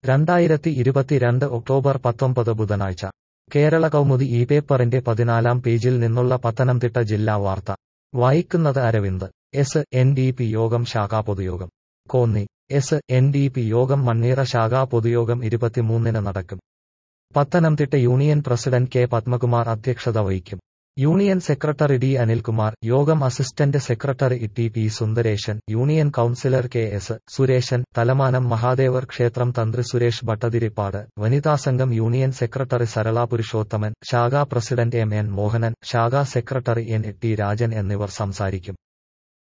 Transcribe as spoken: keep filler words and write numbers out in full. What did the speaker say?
രണ്ടായിരത്തി ഇരുപത്തിരണ്ട് ഒക്ടോബർ പത്തൊമ്പത് ബുധനാഴ്ച കേരള കൗമുദി ഈ പേപ്പറിന്റെ പതിനാലാം പേജിൽ നിന്നുള്ള പത്തനംതിട്ട ജില്ലാ വാർത്ത വായിക്കുന്നത് Aravind. S N D P യോഗം ശാഖാ പൊതുയോഗം Konni. S N D P യോഗം മണ്ണീറ ശാഖാ പൊതുയോഗം ഇരുപത്തിമൂന്നിന് നടക്കും. Pathanamthitta union president K Padmakumar അധ്യക്ഷത വഹിക്കും. യൂണിയൻ സെക്രട്ടറി ഡി അനിൽകുമാർ, യോഗം assistant secretary T P Sundaresan, union councillor K S Sureshan, Thalamanam Mahadevar ക്ഷേത്രം തന്ത്രി സുരേഷ് ഭട്ടതിരിപ്പാട്, വനിതാസംഘം യൂണിയൻ സെക്രട്ടറി സരള പുരുഷോത്തമൻ, ശാഖാ പ്രസിഡന്റ് എം എൻ മോഹനൻ, ശാഖാ സെക്രട്ടറി എൻ ടി രാജൻ എന്നിവർ സംസാരിക്കും.